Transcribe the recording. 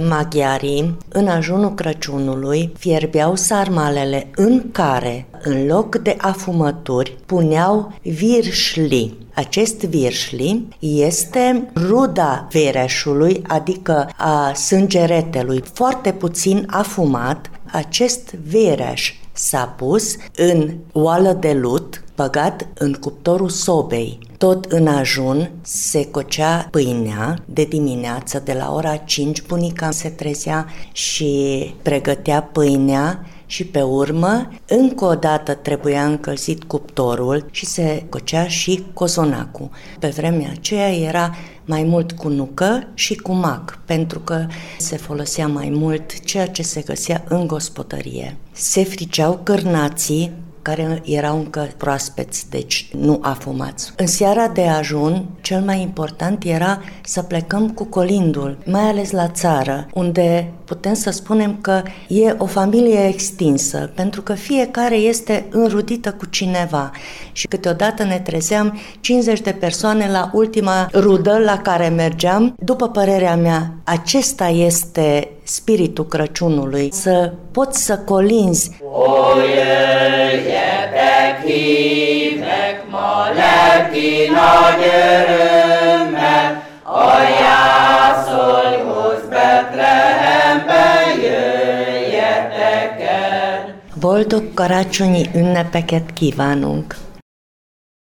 Maghiarii, în ajunul Crăciunului, fierbeau sarmalele în care, în loc de afumături, puneau virșli. Acest virșli este ruda vereșului, adică a sângeretelui, foarte puțin afumat. Acest vereș s-a pus în oală de lut, băgat în cuptorul sobei. Tot în ajun se cocea pâinea de dimineață, de la ora 5 bunica se trezea și pregătea pâinea și pe urmă încă o dată trebuia încălzit cuptorul și se cocea și cozonacul. Pe vremea aceea era mai mult cu nucă și cu mac, pentru că se folosea mai mult ceea ce se găsea în gospodărie. Se friceau cârnații, care erau încă proaspeți, deci nu afumați. În seara de ajun, cel mai important era să plecăm cu colindul, mai ales la țară, unde putem să spunem că e o familie extinsă, pentru că fiecare este înrudită cu cineva și câteodată ne trezeam 50 de persoane la ultima rudă la care mergeam. După părerea mea, acesta este spiritul Crăciunului, să poți să colinzi. Boldog karácsonyi ünnepeket kívánunk!